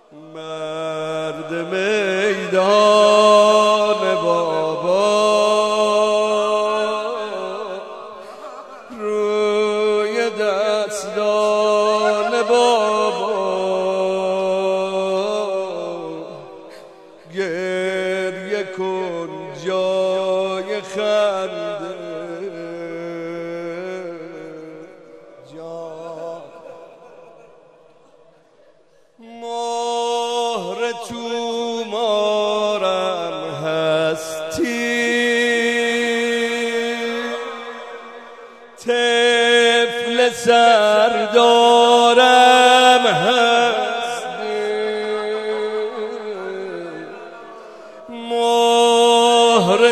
مرد میدان بابا روی دستان بابا گریه کن جای خنده مهر تومارم هستی طفل سردارم هستی مهر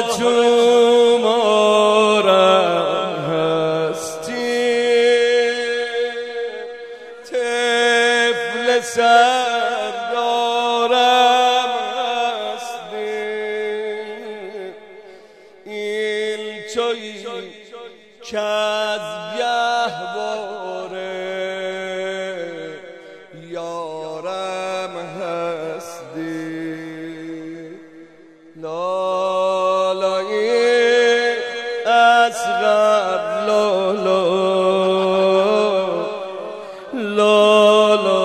تومارم هستی طفل سردارم هستی این تویی که از گهواره یارم هستی لالایی اصغر لالا لالا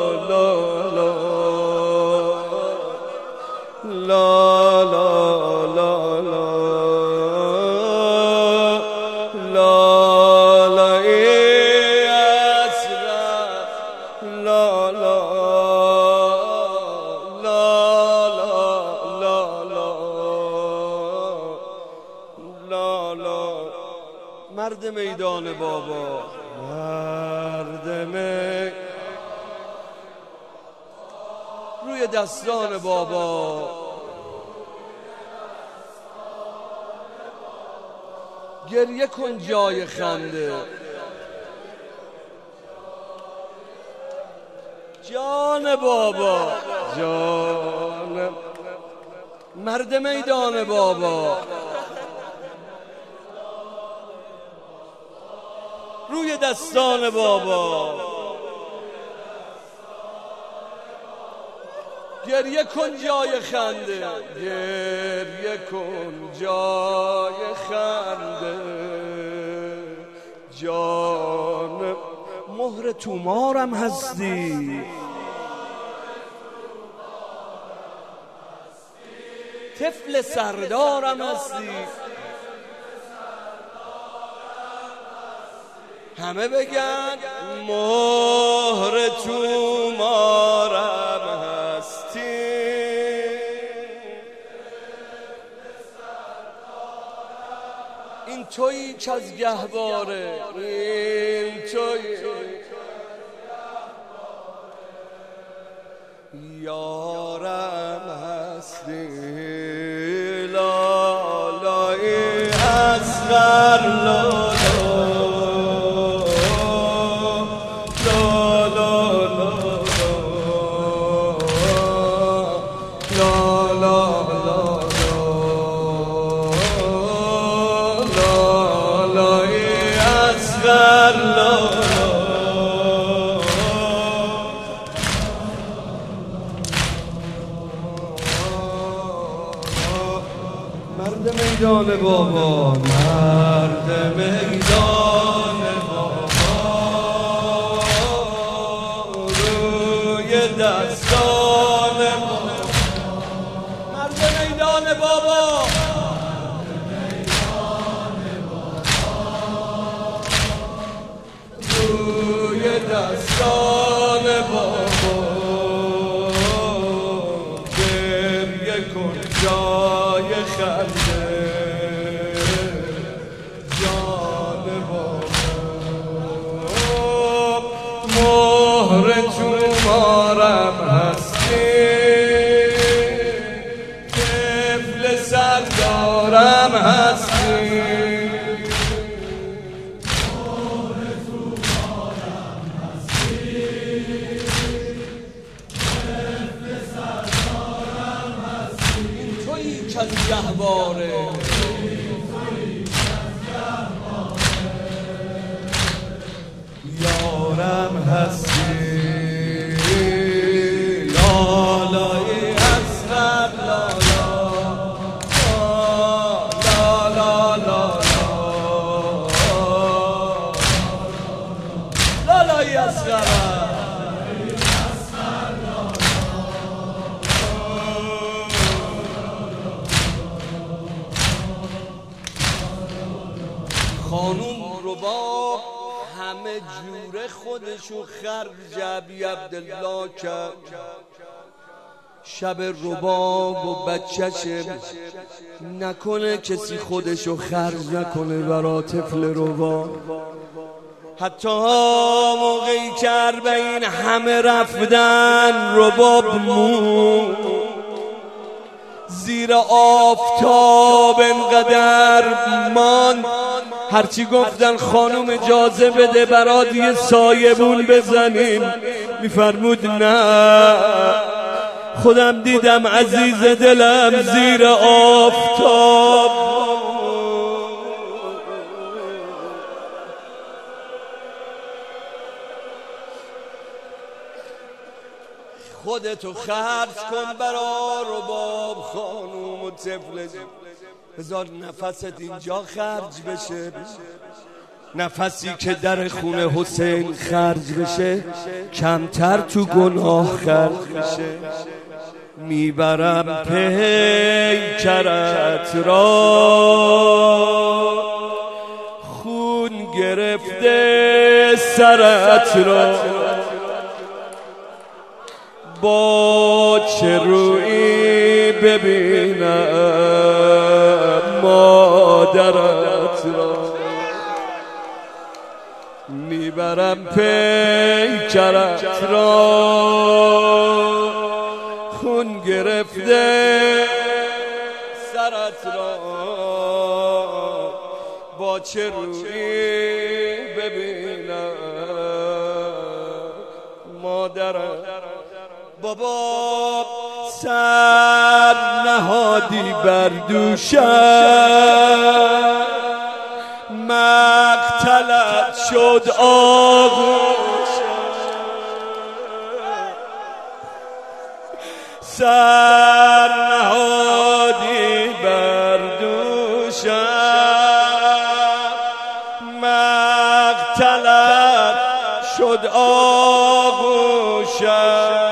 لا لا لا لا لا لا ای اسرار لا لا لا لا لا لا لا مرد میدان بابا مرد روی دستان بابا گریه کن جای خنده جان بابا جان مرد میدان بابا روی دستان بابا گریه کن جای خنده گریه کن جای خنده جان مهر تومارم هستی طفل سردارم هستی همه بگن مهر تومارم هستی این تویی که از گهواره این تویی یارم هستی لالای اصغر لالا مرد میدان بابا مرد میدان بابا روی دستان بابا مرد میدان بابا روی دستان بابا گریه کن جای خنده جان بابا مهر تومارم هستی طفل سردارم هستی که از گهواره یارم هستی جوره خودشو خرج ابی عبدالله کرد. شب رباب و بچه‌ش نکنه کسی خودشو خرج نکنه برا طفل رباب. حتی موقعی که 40 همه رفتن رباب مون زیر آفتاب انقدر ماند. هرچی گفتن خانوم اجازه بده برات یه سایبون بزنیم، میفرمود نه، خودم دیدم عزیز دلم زیر آفتاب. خودتو خرج کن برا رباب خانوم و طفل، بذار نفست اینجا خرج بشه، نفسی که در خونه حسین خرج بشه کمتر تو گناه خرج بشه. میبرم پیکرت را خون گرفته سرت را، با چه رویی ببینم مادرت را. میبرم پیکرت را خون گرفته سرت را، با چه رویی ببینم مادرت. بابا سر نهادی بر دوشم، مقتلت شد آغوشم. سر نهادی بر دوشم، مقتلت شد آغوشم.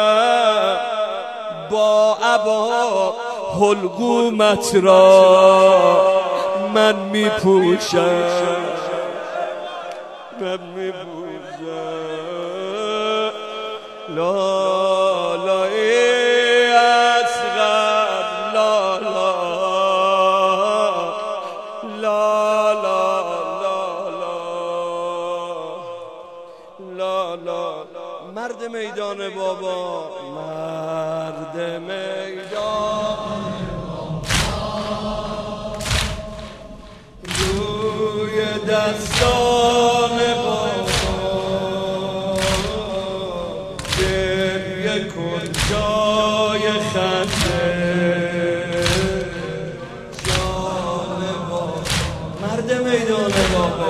با عبا حلقومت را من میپوشم، من میپوشم. لا لا ای اصغر، لا لا لا لا لا لا. مرد میدان بابا، مرد میدان روی دستان بابا، گریه کن جای خنده جان بابا. مرد میدان بابا،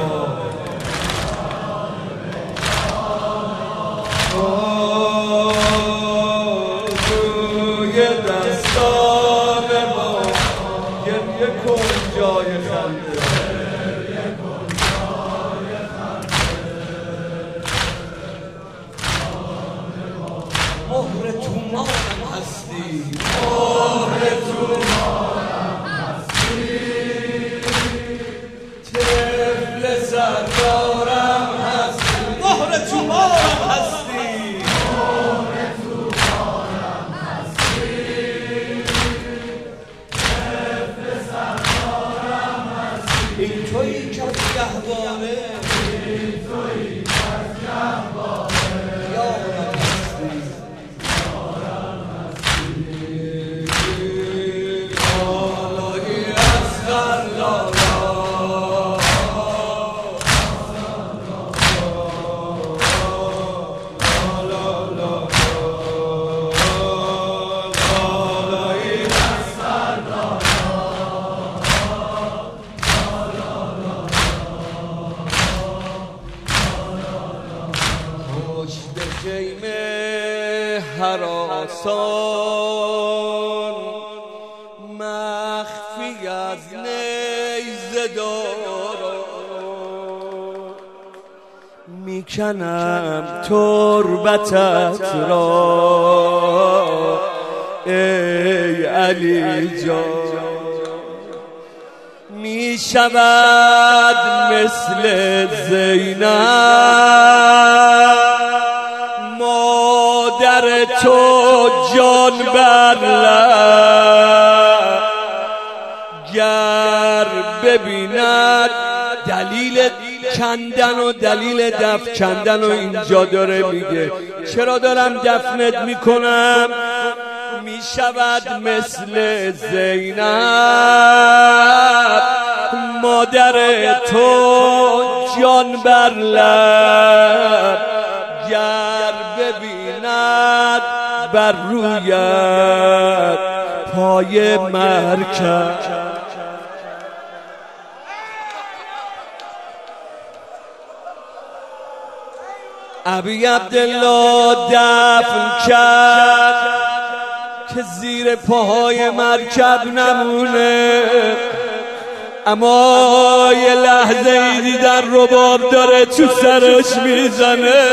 روی دستان بابا، گریه کن جای خنده. مهر تو مارم هستی، مهر تو مارم هستی، طفل سردارم هستی. مهر تو مارم هستی، مهر تو مارم هستی، طفل سردارم هستی. این تویی که از گهواره، این تویی که از گهواره یارم هستی، یارم هستی. لالایی اصغر لالا، لالایی اصغر پشت خیمه هراسان مخفی از نیزه دارم، میکنم تربتت را ای علی جان. می شود مثل زینب مادر تو جان بر لب گر ببیند دلیل کندن و دلیل دفن کندن و اینجا داره میگه چرا دارم دفنت میکنم می شود مثل زینب مادر تو جان بر لب گر ببیند بر رویت پای مرکب ابی عبدالله دفن کرد که زیر پاهای مرکب نمونه اما یه لحظه ای دیدن رباب داره تو سرش میزنه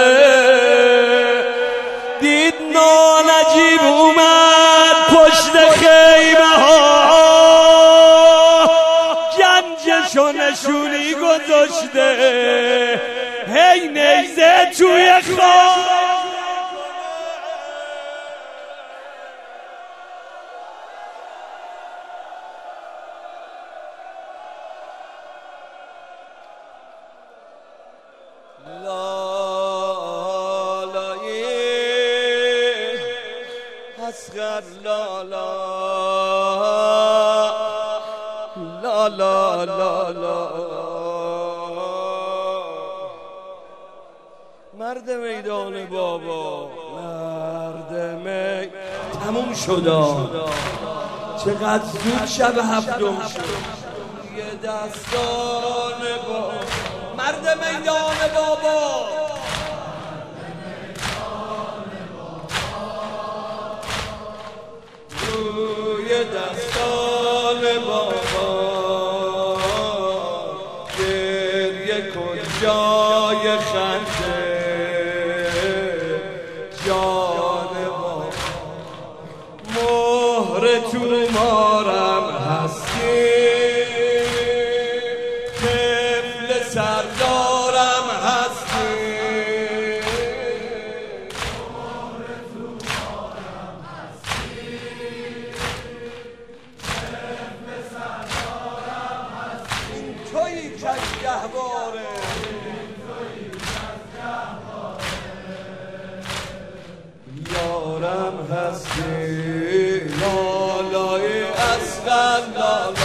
دید نانجیب اومد پشت خیمه ها گنجشو نشونی گذاشته هی نیزه توی خواب اصغر لا لا لا لا لا لا مرد میدان بابا مرد تموم شد چقدر زود شب هفتم شد یه دستان با مرد میدان بابا روی دستان بابا گریه کن جای خنده جان بابا مهر تو مارم هستی طفل سردارم هستی تویی کشگهواره یارم هستی لالای اصغر لالا